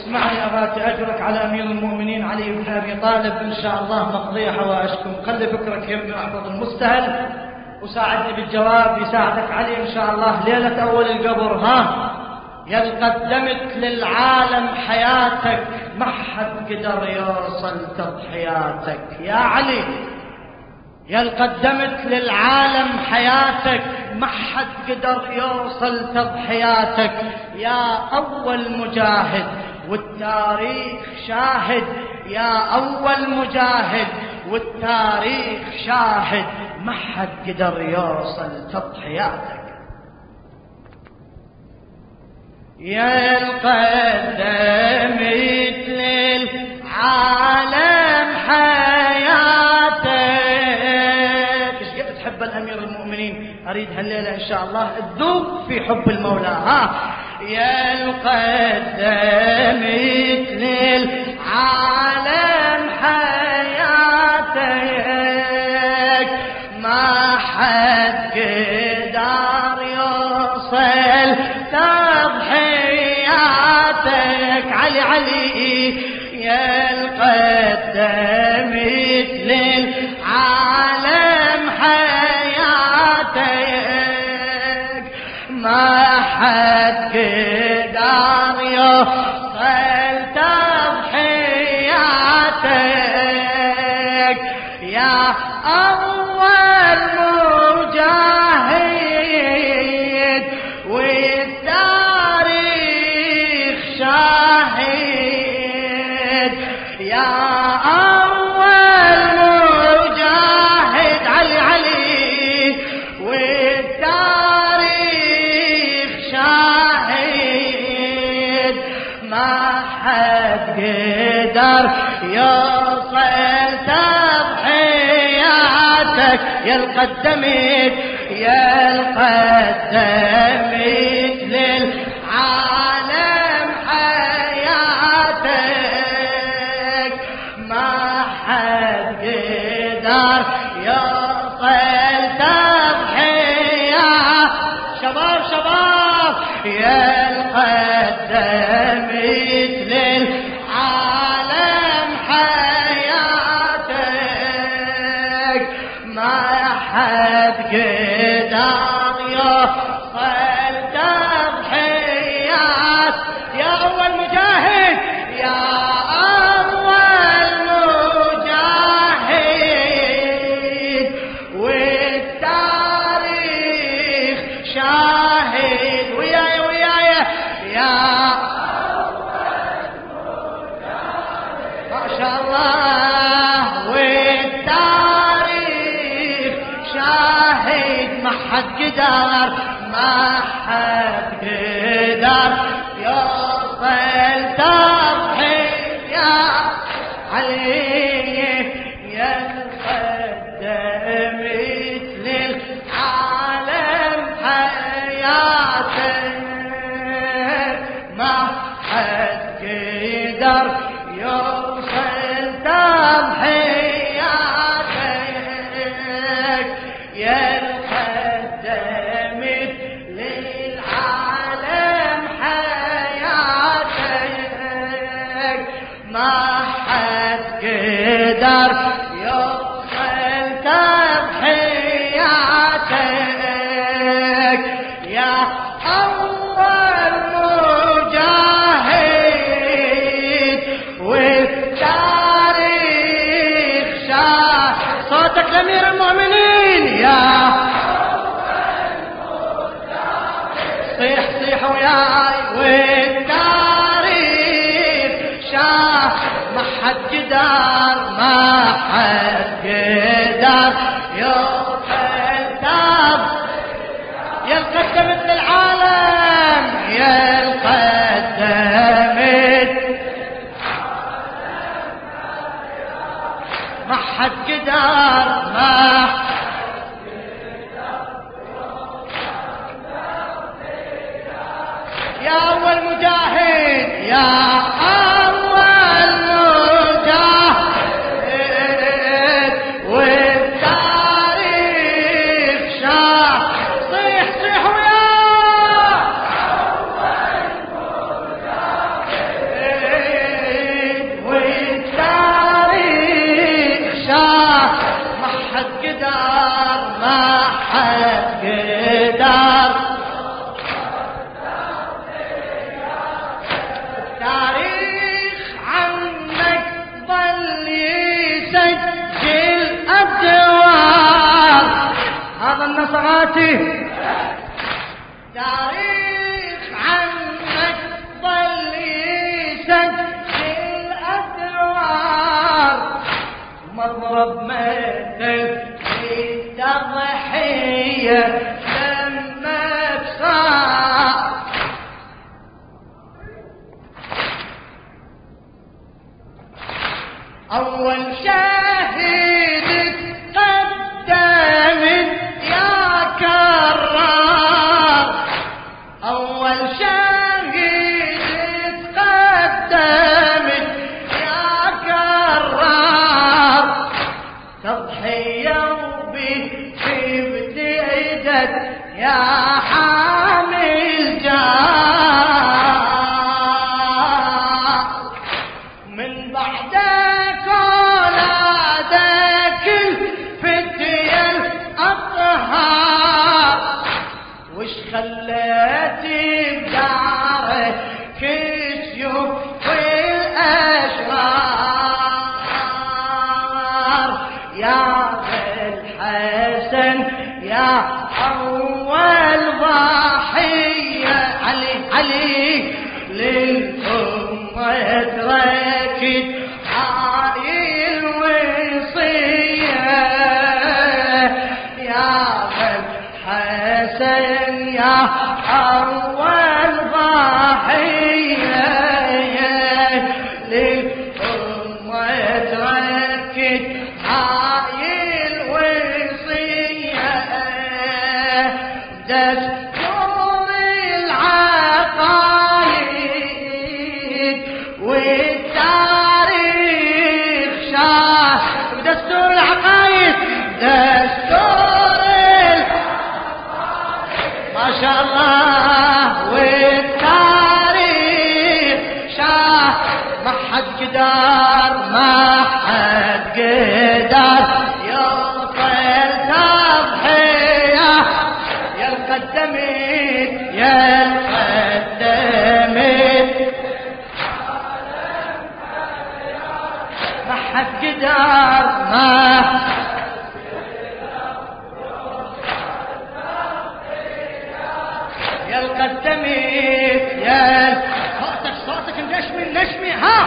اسمعني أباتي أجرك على أمير المؤمنين علي بن أبي طالب، إن شاء الله مقضي حوائجكم. خلي فكرك يمني احفظ المستهل وساعدني بالجواب، يساعدك علي إن شاء الله. ليلة أول القبر ها يل قدمت للعالم حياتك، ما حد قدر يوصل تضحياتك يا علي. يل قدمت للعالم حياتك، ما حد قدر يوصل تضحياتك. يا أول مجاهد والتاريخ شاهد، يا أول مجاهد والتاريخ شاهد، ما حد قدر يوصل تضحياتك. يا القدمت للعالم حياتك. ايش قد تحب الأمير المؤمنين، أريد هالليلة إن شاء الله تذوب في حب المولى. ها يا القدمت للعالم حياتك، ما حد قدر يوصل تضحياتك. علي علي يا القدمت للعالم حياتك، ما حد قدر يوصل تضحياتك. يا أول مجاهد والتاريخ شاهد، يا أول مجاهد علي علي والتاريخ شاهد، ما حد قدر يوصل تضحياتك. يا القدمت يا القدمت للعالم حياتك، ما حد قدر يوصل تضحياتك. شباب شباب يا القدمت للعالم حياتك، ما حد قدر يوصل تضحيات. يا أول مجاهد يا أول مجاهد والتاريخ شاهد، وياي وياي يا أول مجاهد ما شاء الله والتاريخ شاهد، ما حد قدر ما حد قدر يوصل تضحيات. علي يا القدمت للعالم حياتك، ما حد قدر يوصل تضحياتك. يا القدمت للعالم حياتك، ما حد قدر يوصل تضحياتك. يا أول مجاهد والتاريخ شاهد. صوتك لأمير المؤمنين يا صيح صيح وياي والتاريخ شاهد، ما حد قدر ما حد قدر يوصل تضحياتك. يا القدمت للعالم يا القدمت ما حد قدر ما يا أول مجاهد يا أول مجاهد والتاريخ شاهد. صيح صيح ويا أول مجاهد حسراته. تاريخ عنك ظل يسجل أدوار، مضرب مثل التضحية لما بصار. أول شاهد قدمت يا كرار، أول شاهد قدمت يا كرار، تضحية وبابتعدت يا حامل جار. من بعدك ولادك الفتية الأطهار، وش خليتي بدارك السيوف والأشرار. يا الحسن يا أول ضحية، علي علي للأمة تركت هاي الوصية. يا الحسن يا أول ضحية، للأمة تركت هاي الوصية. دستور العقايد والتاريخ شاه، دستور العقايد دستور ما شاء الله والتاريخ شاه. ما حد قدر ما حد قدر يوصل تضحية. يا القدمت يا القدمت ما حد قدر ما يا القدمت يا صوتك النشمي ها.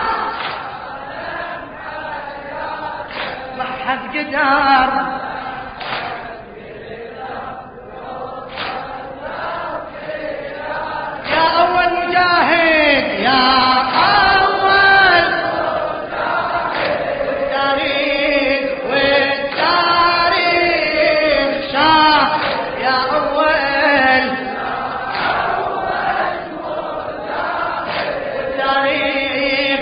ما حد قدر يا أول مجاهد، يا أول والتاريخ والتاريخ شاه. يا أول والتاريخ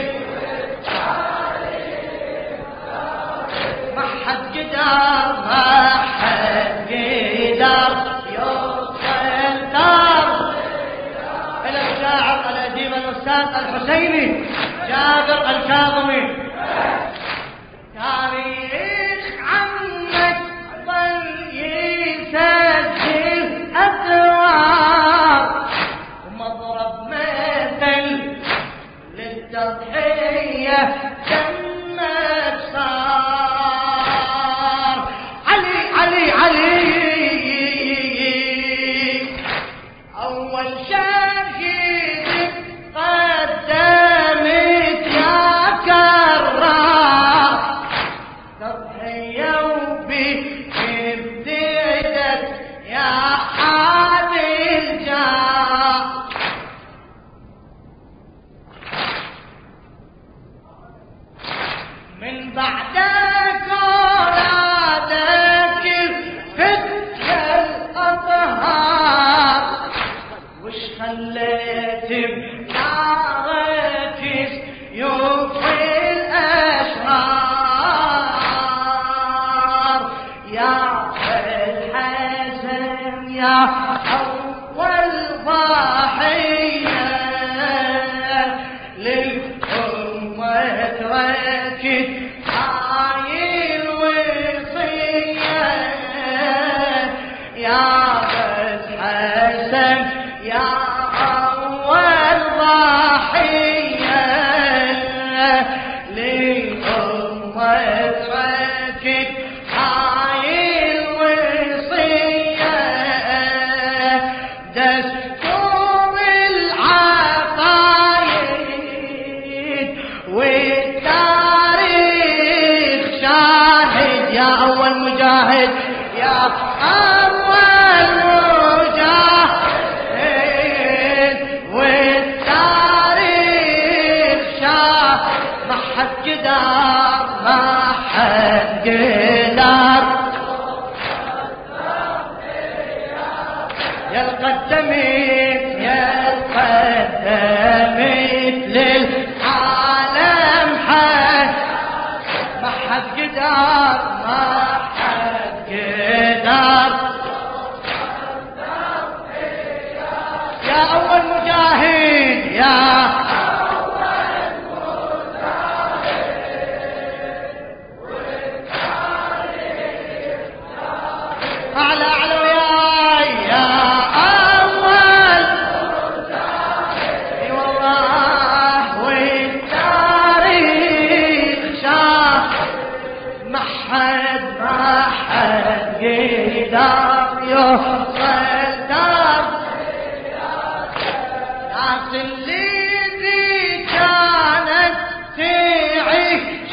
ما حد قدر ما حد قدر يوصل دار. إلى الشاعر الأديب الأستاذ الحسيني جابر الكاظمي. تاريخ عنك ظل يسجل أدوار، ومضرب مثل للتضحية دمك صار. علي علي علي أول شاهد قدمت يا كرار، تضحية وبابتعدت يا حامل جار. من بعدك ولادك الفتية الأطهار، وش خليت بنارك سيوف الأشرار. يا الحسن يا أول ضحية، للأمة تركت هاي الوصية. يا الحسن يا أول ضحية، للأمة تركت هاي الوصية. قدر ما حد قدر يا القدمت يا القدمت للعالم حد ما حد قدر ما حد قدر يا أول مجاهد يا أعلى أعلى وياي يا أول اي والله والتاريخ شاف ما حد قدر يوصل دار ناس اللي كانت تعيش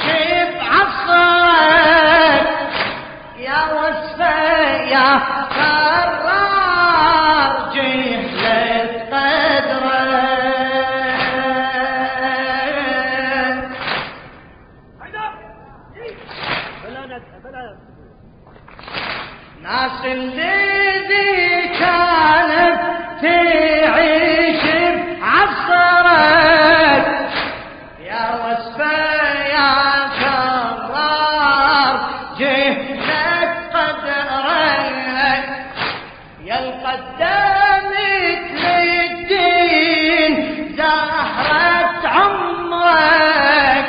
بعصرك يا وصفة يا قرار جهلت قدرك ناس اللي كانت تعيش بعصرك يا وصفة يا قرار جهلت قدرك يا القدامت للدين زهرة عمرك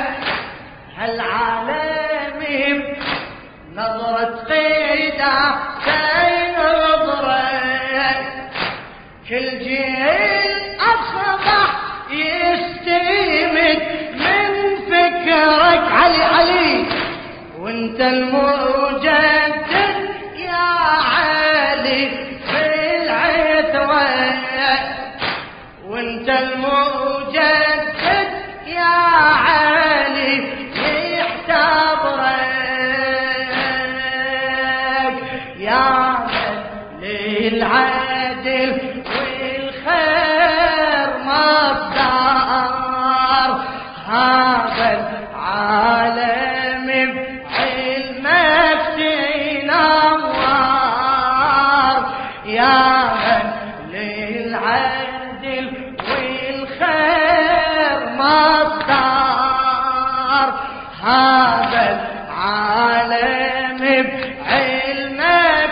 هالعالم نظرة قيدة زين نظرك كل جيل أصبح يستمد من فكرك علي علي وانت المجدد يا علي في العترة وانت المجدد يا علي يحتضرك يا للعدل والخير مصدر هذا العالم بعلمك تنور يا للعدل والخير مصدر هذا العالم بعلمك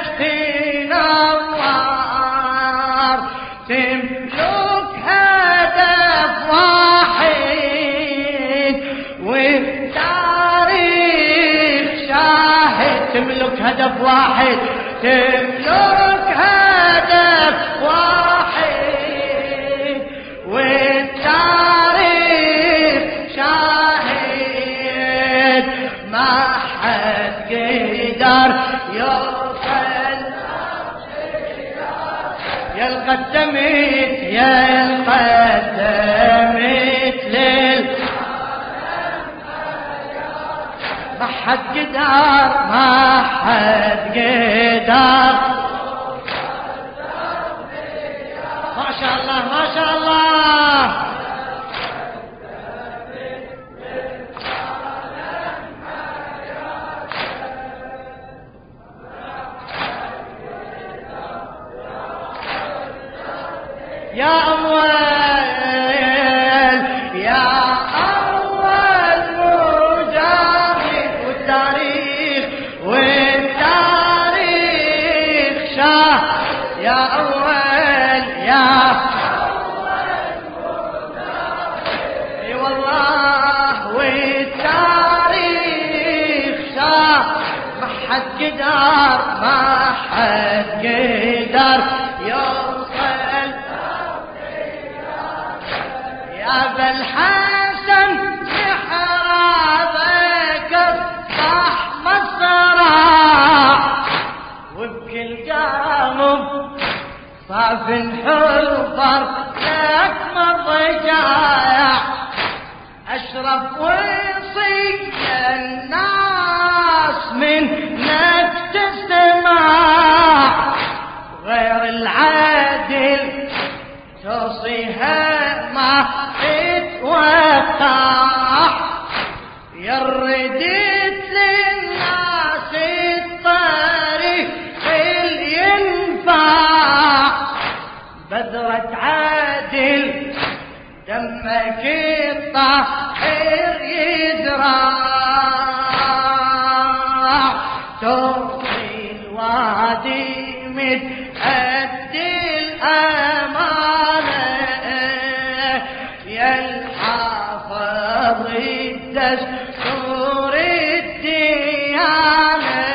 تنور تملك هدف واحد والتاريخ شاهد تملك هدف واحد تملك هدف واحد والتاريخ شاهد ما حد قدر يوصل يا القدمت يا القدمت ما حد قدر ما حد قدر ما شاء الله ما شاء الله يا أول يا أول مجاهد والتاريخ شاه يا أول يا اي والله والتاريخ شاه ما حد قدر ما حد قدر يوصل يا ابا الحسن محرابك صح مصرع وبكل قلب صاف حفر لك مضجع اشرف وصي الناس منك تستمع غير العادل توصيها ما اتوقع يا جردت للناس الطريق اللي ينفع بذرة عادل دمك الطاهر يزرع توصي الوادي متأدي الأمانة يا الحافظ الدستور الديانة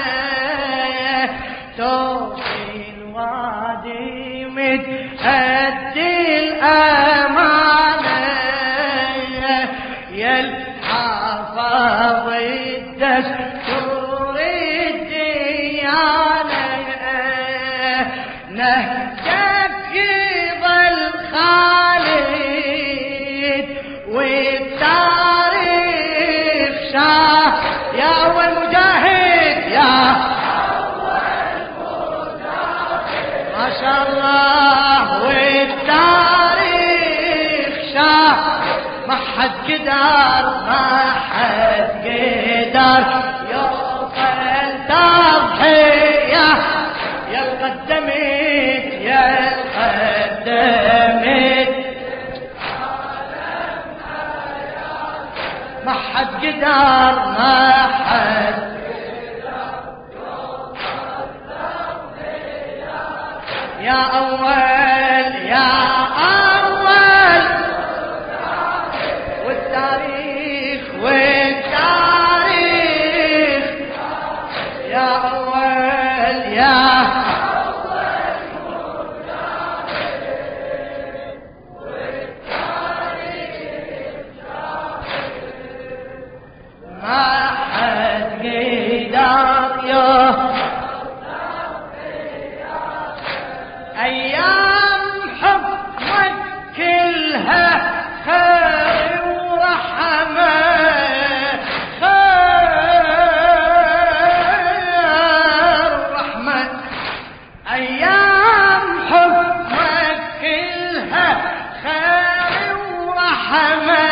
توصي الوادي متأدي الأمانة يا الحافظ الدستور الديانة نهجك يظل خالد والتاريخ شاه يا أول مجاهد يا أول مجاهد ما شاء الله والتاريخ شاه ما حد قدر ما حد قدر يوصل تضحية يا القدمت يا القدمت ما حد قدر ما حد يا أول يا أول والتاريخ والتاريخ يا أول يا ما حد قدر يا أيام حكمك كلها خير ورحمة خير ورحمة أيام حكمك كلها خير ورحمة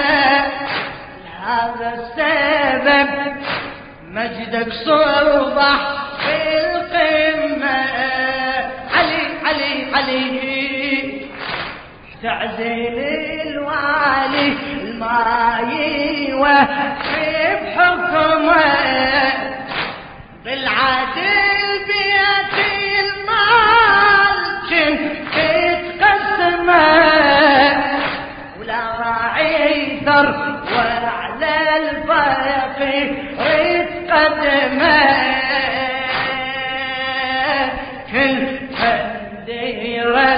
هذا السبب مجدك صبح في القمة علي علي علي تعزل الوالي الماي وفي بحكمه بالعدل بيتي المال كنت تقسمه ولا راعي ثر وعلى الفقير تقدمه كل حد يرس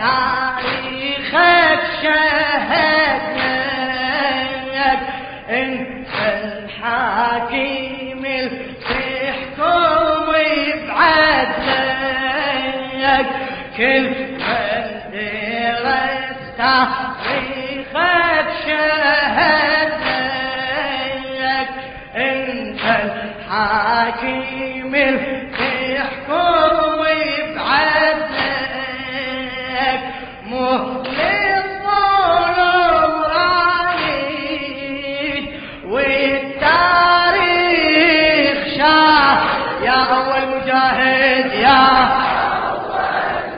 تاريخك شهد لك انت الحاكم اللي تحكم بعدلك كل حد يرس تاريخك شهد لك انت الحاكم اللي تحكم بعدلك مهلك ظلم رايد والتاريخ شاه يا أول مجاهد يا أول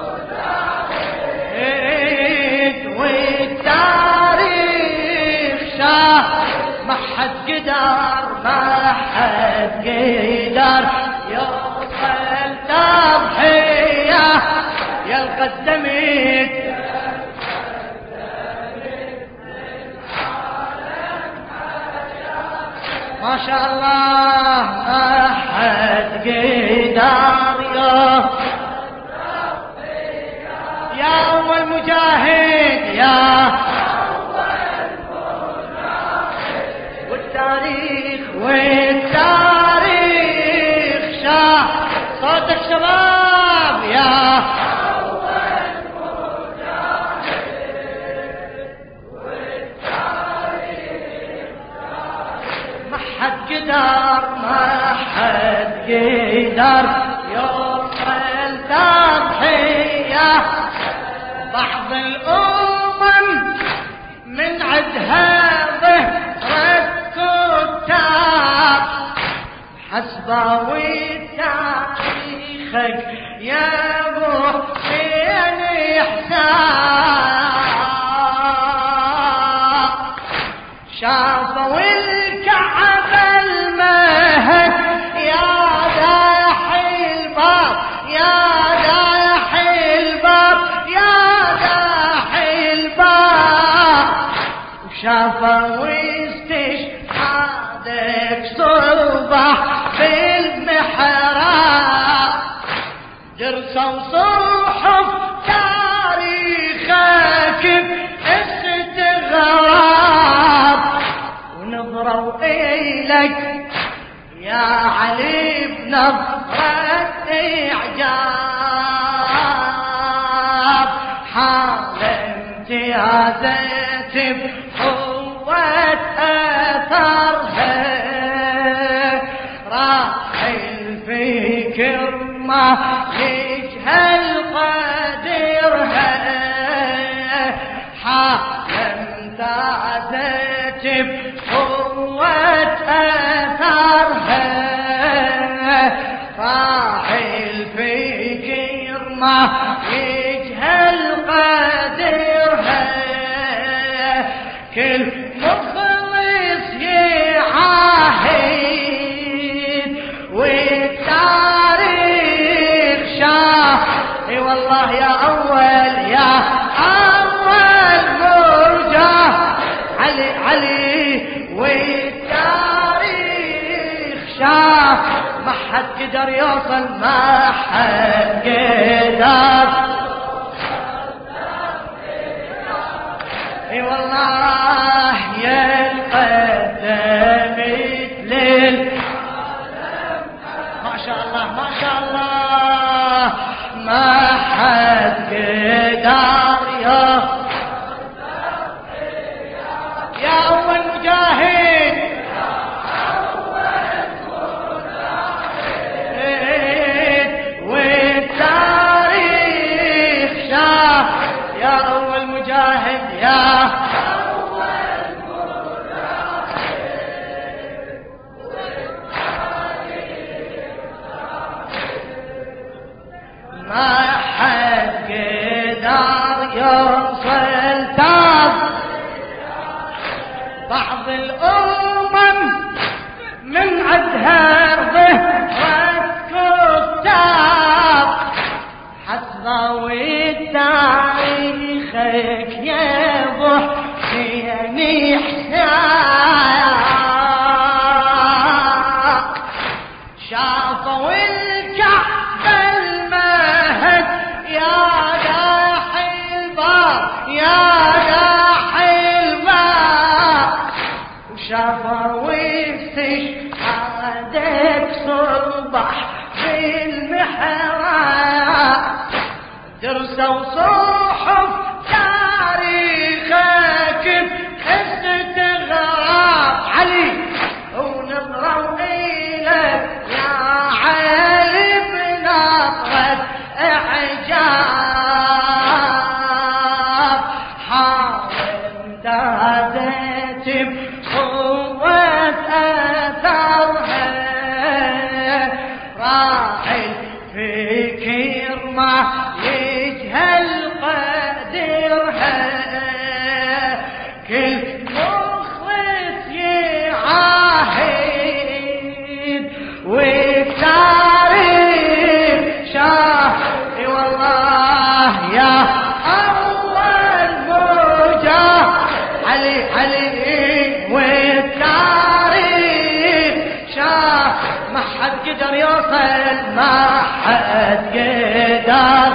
مجاهد والتاريخ شاه ما حد قدر ما حد قدر يوصل تضحية يا القدمت ما شاء الله ما حد قدر يا أول مجاهد يا والتاريخ والتاريخ شاه صوتك شباب يا أول مجاهد والتاريخ ما حد قدر ما حد قدر يوصل تضحية بعض الأمم من عدها ظهرت ضوي تاريخك يا ابو حسين احسان شافوا الكعبة المهد يا داحي الباب يا داحي الباب يا داحي الباب وشافوا استشهادك صبح بالمحراب درسوا صحف تاريخك باستغراب ونظروا إليك يا علي بنظرة إعجاب حال امتيازت بقوة أثرها راحل فكر ما يجهل قدرها حال امتازت بقوة أثرها فاعل فكر ما يجهل قدرها كل مخلص يعاهد والتاريخ شاه اي والله يا اول مرجع علي والتاريخ شاه ما حد قدر يوصل ما حد قدر اي والله يا القدمت ليل ما شاء الله ما شاء الله ما حد قدر يا اول مجاهد والتاريخ شاف يا اول مجاهد يا ما حد قدر يوصل تاب بعض الأمم من عدها ظهرت كتاب حتضوي تاريخك يا ابو حسين احسان شافوا الكعبة المهد يا داحي الباب يا داحي الباب وشافوا استشهادك صبح بالمحراب درسوا صحف تاريخك باستغراب علي ونظروا إليك يا علي بنظرة إعجاب حال امتازت بقوة أثرها راحل فكر ما يجهل قدرها كل مخلص يعاهد والتاريخ شاه والله يا أول مرجع علي والتاريخ شاه ما حد قدر يوصل ما حد قدر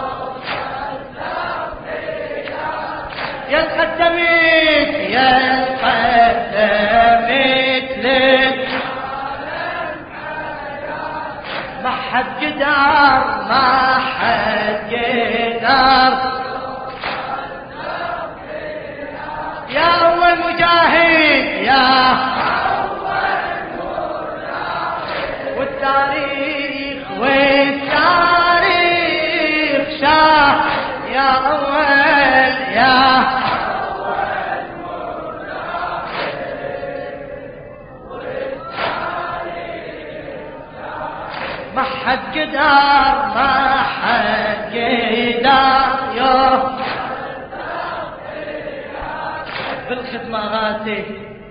يا القدمت يا القدمت لك ما حد قدر ما حد قدر يا أول مجاهد يا والتاريخ شاه يا أول يا حد قدر ما حد قدر يوم بالخدمة غاتي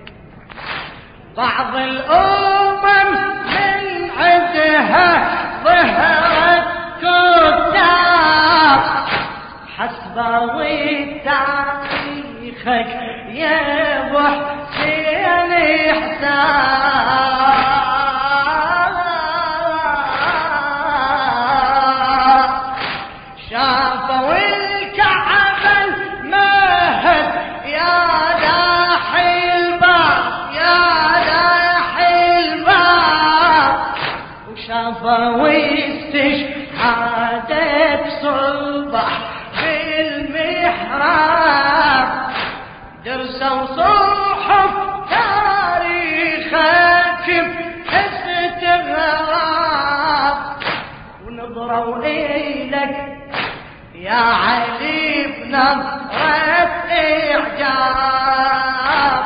بعض الأمم من عندها ظهرت كتاب حسباوي تاريخك يا ابو حسين حساب شافوا الكعبة المهد يا داحي الباب يا داحي الباب وشافوا استشهادك صبح بالمحراب درسوا صحف تاريخك باستغراب ونظروا إليك يا علي بنظرة إعجاب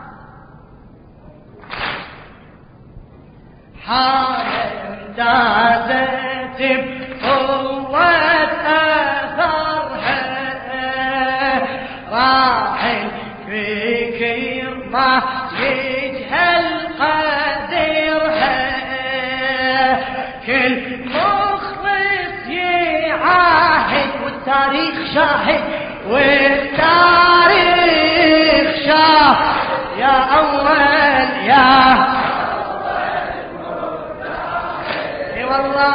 حالة امتازت بقوة أثرها راحل فكر ما يجهل قدرها كل مخلص يعاهد والتاريخ شاهد والتاريخ شاهد يا أول يا أول والله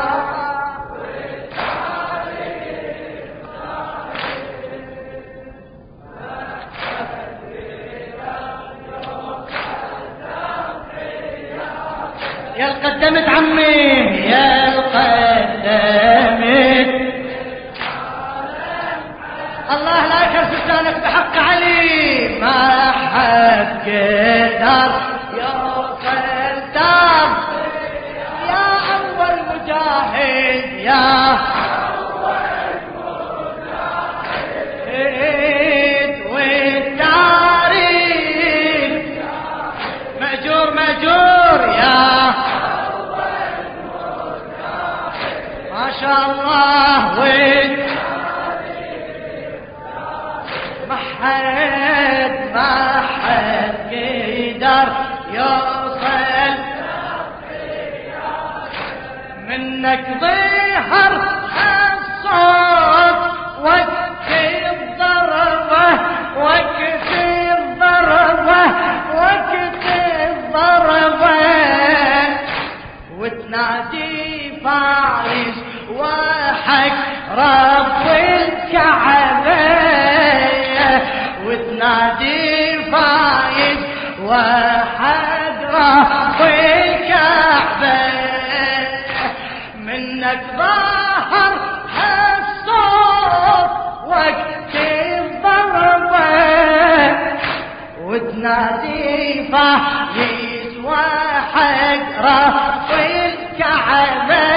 يا القدمت عمي يا القدمت الله لا يكرس لسانك بحق علي ما حد قدر يوصل دار يا أول مجاهد يا أول مجاهد والتاريخ مأجور مأجور يا ما شاء الله وين ما حد قدر يوصل منك ظهر الصوت وقت الضربة وقت الضربة وقت الضربة وتنادي فايز وحق رب الكعبة وتنادي فايز وحق رب الكعبة منك ظهر الصوت وقت الضربة وتنادي فايز وحق رب الكعبة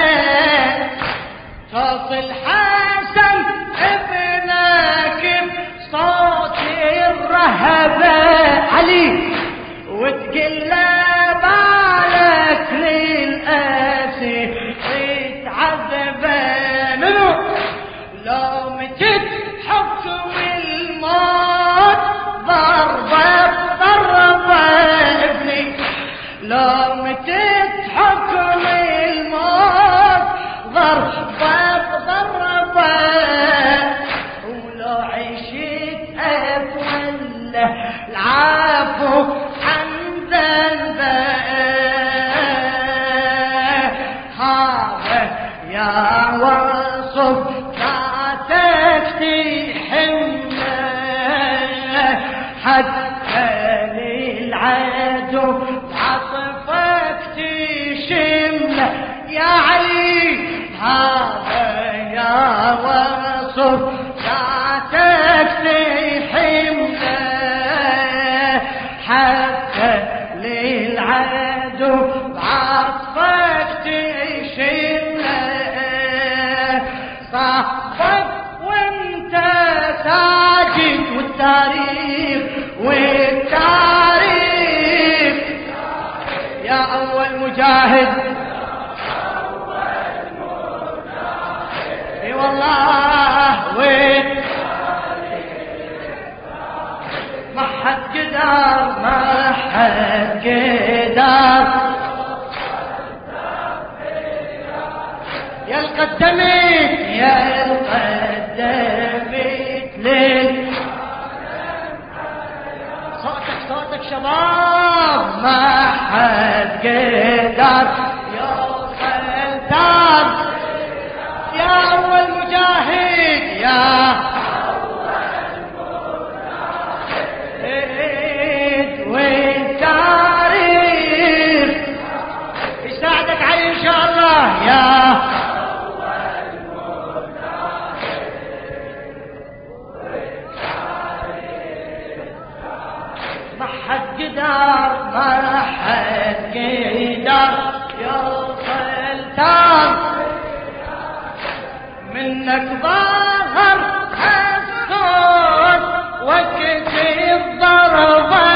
توصل حسن ابنك بصوت الرهبة علي وتقل بالك للأسي تتعذبه منو لو متت حكم الموت ضربة ضربة ابني لو متت حكم الموت ضربة ضربة ولو عشت أتولى العفو عن ذنبه هذا يا وصف ذاتك تحمله حتى للعدو عطفك تشمله يا علي هذا يا وصف ذاتك تحمله حتى للعدو عطفك تشمله صاحبك وانت ساجد والتاريخ يا أول مجاهد قدر ما حد قدر يا القدمت يا القدمت ليل صوتك شباب ما حد قدر يوصل دار يا أول مجاهد يا أول مجاهد والتاريخ يساعدك عليه إن شاء الله يا قدر ما حد قدر يوصل تام منك ظهر الصوت وقت الضربة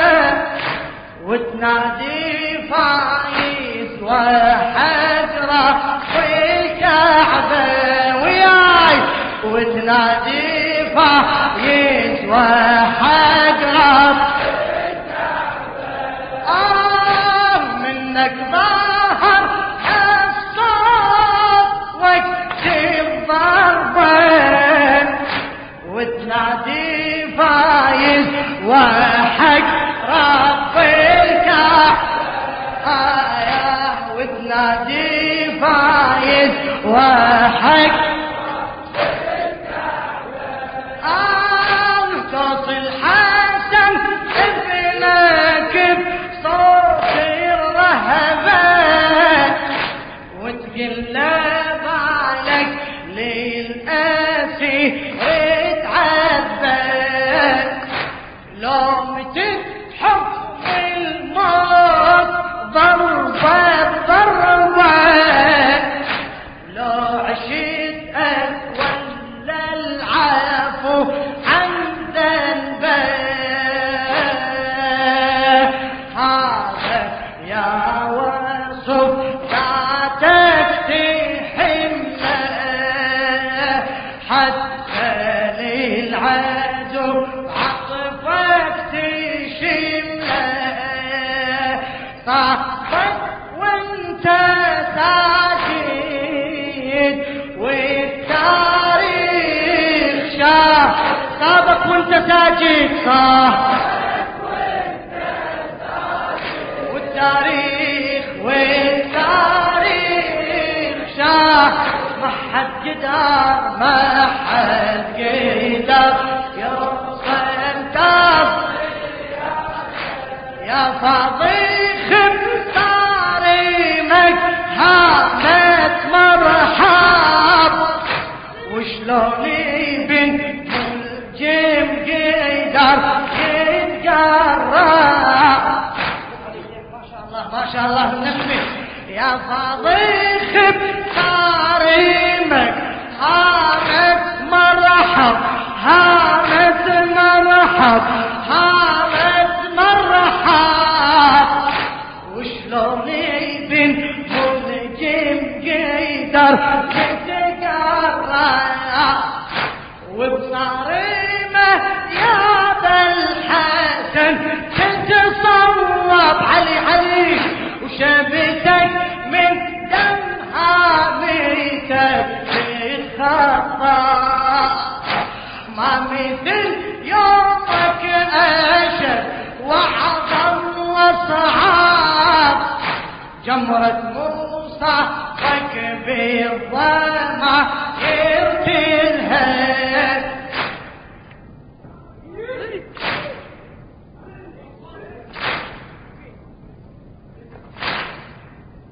وتنادي فايز وحجرة والكعبة وياي وتنادي فايز وحجرة منك ظهر الصوت وقت الضربة وتنادي فايز وحق رب الكعبة وتنادي فايز وحق توصل حسن ابنك بصوت الرهبة وتقل بالك للأسي اتعبى لو متتحب الموت ضربة لو عشت أتولى العفو عند الباب هذا يا وصف ذاتك تحمله حتى للعدو عطفك تشمله صاحبك وانت ساجد والتاريخ شاف صابك وانت ساجد والتاريخ شاف ما حد قدر ما حد قدر يوصل دار يا فضيخ بصارمك هامت مرحب وشلون ابن ملجم قدر يتقرب ما شاء الله نسمي يا فضيخ بصارمك هامت مرحب هامت مرحب وشلون ابن ملجم قدر يتقرب وبصارمه يا بالحسن تتصوب علي وشبتك من دمها ميتك تتخطى ما مثل يومك أشد وعظم وصعب جمرة موسى بالضمع يرتلها